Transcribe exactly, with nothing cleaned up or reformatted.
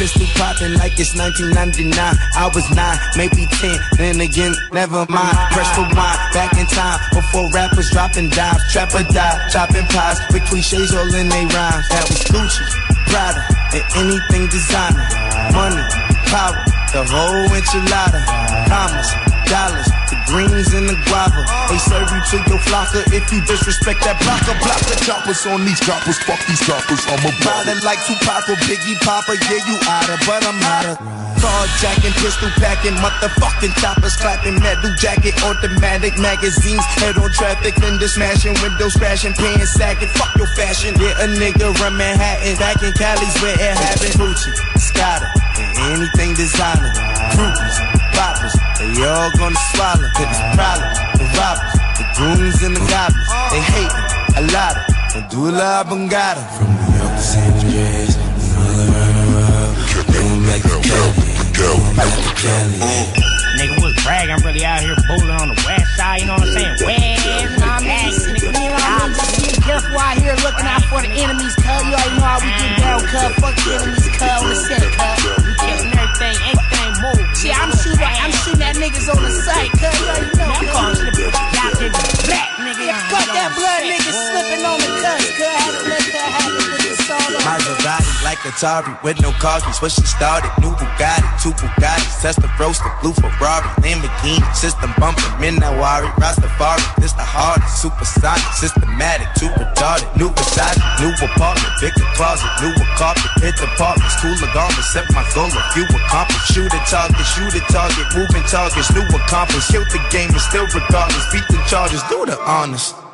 pistol popping like it's nineteen ninety-nine. I was nine, maybe ten, then again, never mind. Press rewind, back in time, before rappers dropping dimes. Trap or die, chopping pies, with cliches all in they rhymes. That was Gucci, Prada, and anything designer. Money, power, the whole enchilada. Commas, dollars, the greens and the guava. They serve you to your flocker if you disrespect that blocker. Blocker choppers on these coppers, fuck these coppers, I'm a rider like Tupac or Biggie Papa. Yeah, you oughta, but I'm hotter. Carjacking, pistol packing, motherfucking choppers clapping, metal jacket, automatic magazines, head on traffic, fender smashing, windows crashing, pants sagging, fuck your fashion. Yeah, a nigga run Manhattan, back in Cali's where it happened. Gucci, Scotta, and anything designer, groupies, boppers, they all gonna swallow. Cause it's problem, the robbers, the goons and the goblins, they hate me, a lot of Medulla Oblongata. From New York to San Andreas, all around the world, going back to Cali, going back to Cali. Nigga was bragging, I'm really out here bowling on the west side, you know what I'm saying? West, you know what I mean? Nigga, you know what I mean? Just be careful out here looking out for the enemies, cuz. You already know how we get down, cuz. Fuck the enemies, cuz, on the set, cuz. We killing everything, anything move. Shit, I'm shooting, I'm shooting at niggas on the site, cuz. You already know, I'm calling the y'all niggas black, nigga. Yeah, fuck that blood nigga slipping on the cuz, cuz. Had to let that happen with the song. Maserati like Atari with no cars, we switched and started. New Bugatti, two Bugattis, Tesla roasted, blue Ferrari, Lamborghini, system bumping, Minawari, Rastafari. This the hardest, supersonic, systematic, too retarded. New Versace, new apartment, bigger closet, newer carpet, hit apartments, cooler garments, set my goal, a few accomplished. Shoot a target, shoot a target, moving targets, new accomplice. Killed the game and still regardless, beat the charges, do the honors.